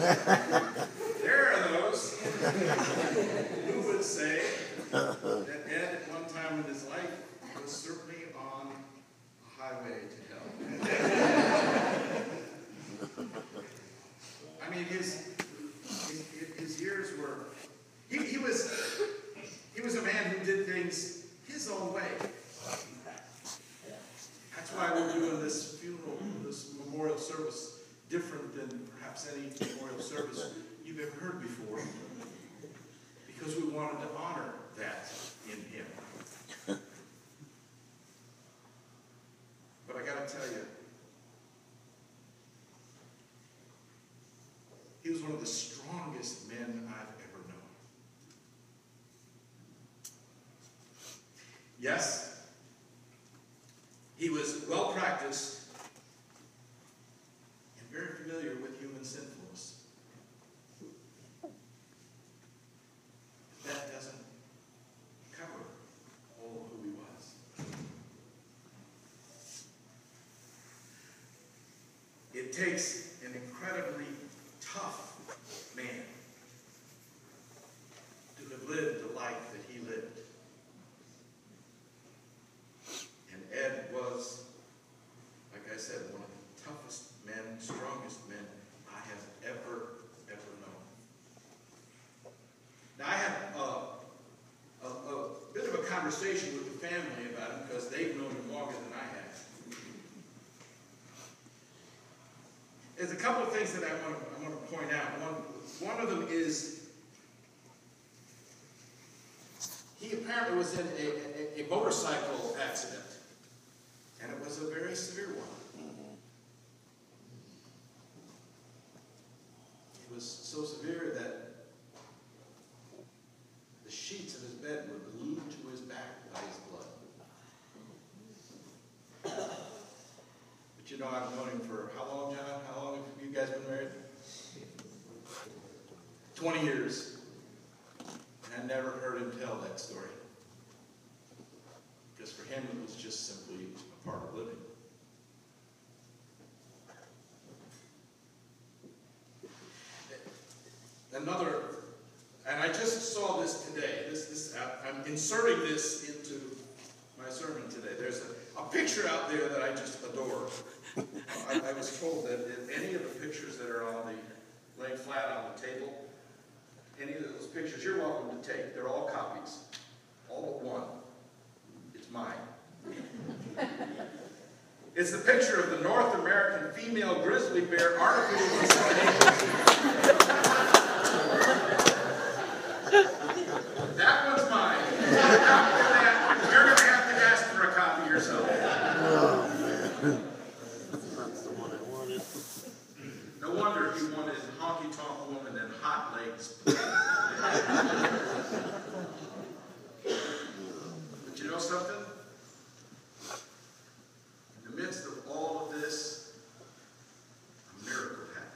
There are those who would say that Ed, at one time in his life, was certainly on a highway to hell. I mean, his years were. He was a man who did things his own way. That's why we're doing this funeral, this memorial service, different than perhaps any memorial service you've ever heard before, because we wanted to honor that in him. But I got to tell you, he was one of the strongest men I've ever known. Yes, he was well practiced and very familiar with human sinfulness. That doesn't cover all of who he was. It takes an incredibly tough man to have lived the life that he lived. And Ed was, like I said, one of the toughest men, strongest men I have ever known. Now, I had a bit of a conversation with the family about him because they've known him longer than I have. There's a couple of things that I want to point out. One of them is he apparently was in a motorcycle accident, and it was a very severe one. It was so severe that the sheets of his bed were glued to his back by his blood. But you know, I've known him for how long, John? How long have you guys been married? 20 years. And I never heard him tell that story. Because for him, it was just simply a part of living. Another, and I just saw this today. I'm inserting this into my sermon today. There's a picture out there that I just adore. I was told that any of the pictures that are on the laying flat on the table, any of those pictures you're welcome to take. They're all copies, all but one. It's mine. It's the picture of the North American female grizzly bear artificial insemination. That one's mine. You're going to have to ask for a copy yourself. Oh, man. That's the one I wanted. No wonder he wanted honky-tonk woman and hot legs. But you know something? In the midst of all of this, a miracle happened.